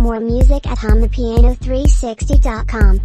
More music at HumThePiano360.com.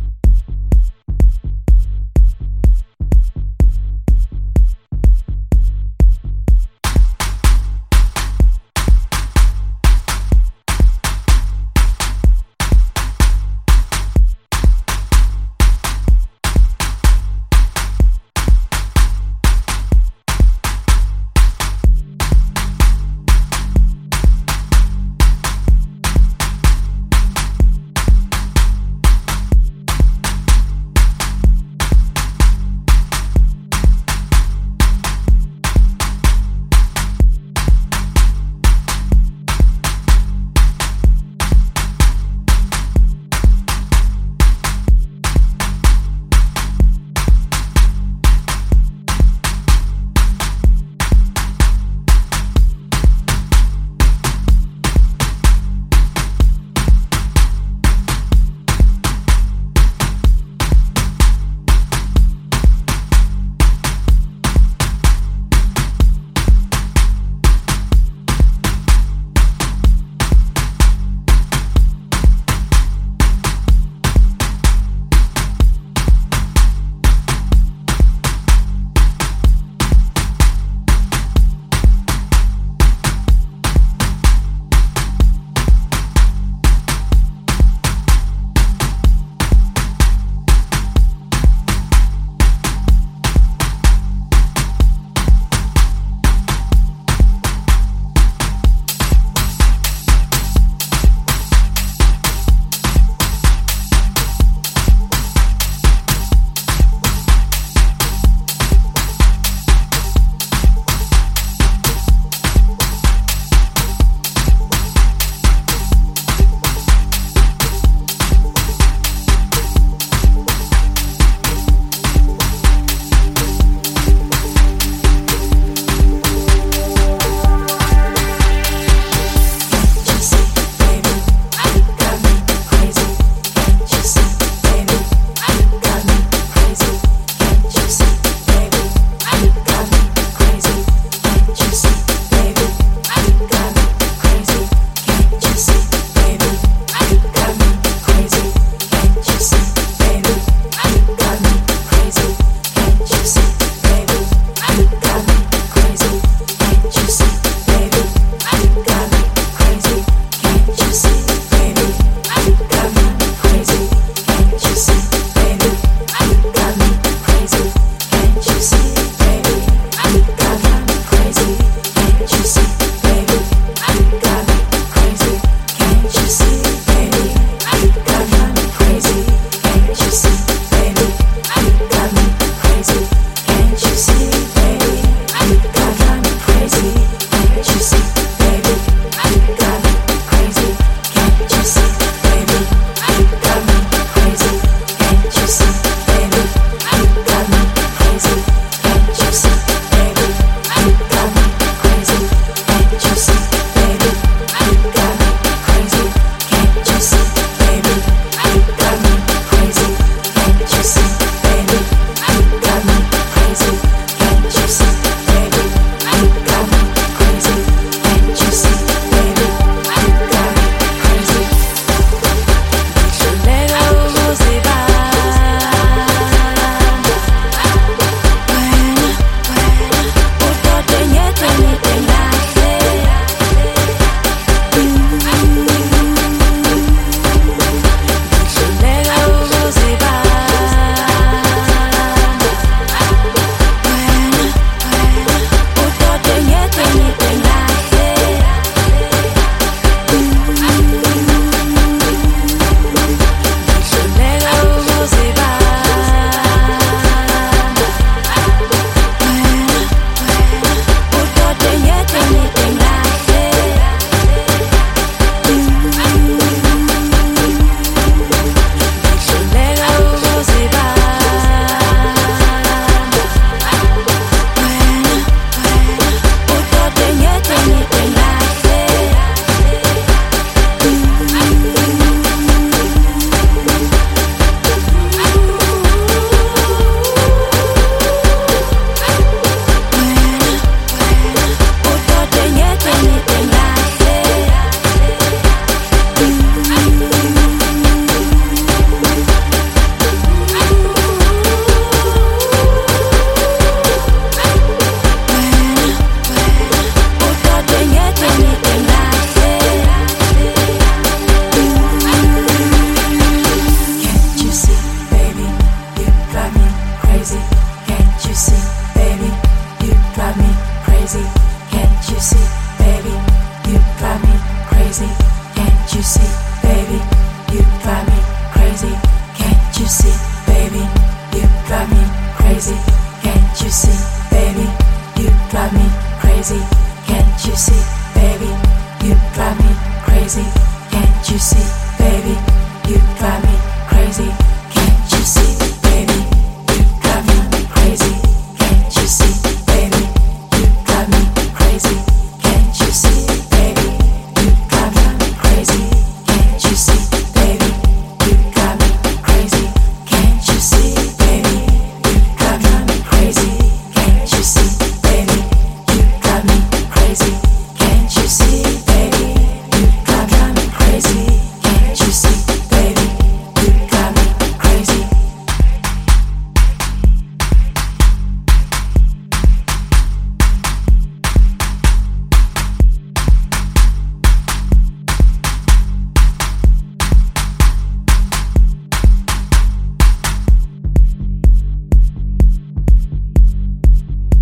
crazy. Can't you see, baby? You drive me crazy. Can't you see, baby? You drive me crazy. Can't you see, baby? You drive me crazy. Can't you see, baby? You drive me crazy. Can't you see, baby? You drive me crazy. Can't you see, baby? You drive me crazy. Can't you see, baby? You drive me crazy. Can't you see, baby? You drive me crazy. Can't you see, baby? You drive me crazy. Can't you see, baby? You drive me crazy. Can't you see, baby? You drive me crazy. Can't you see, baby? You drive me crazy. Can't you see, baby? You drive me crazy. Can't you see, baby? You drive me crazy.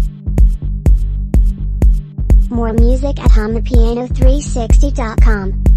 More music at HumThePiano360.com.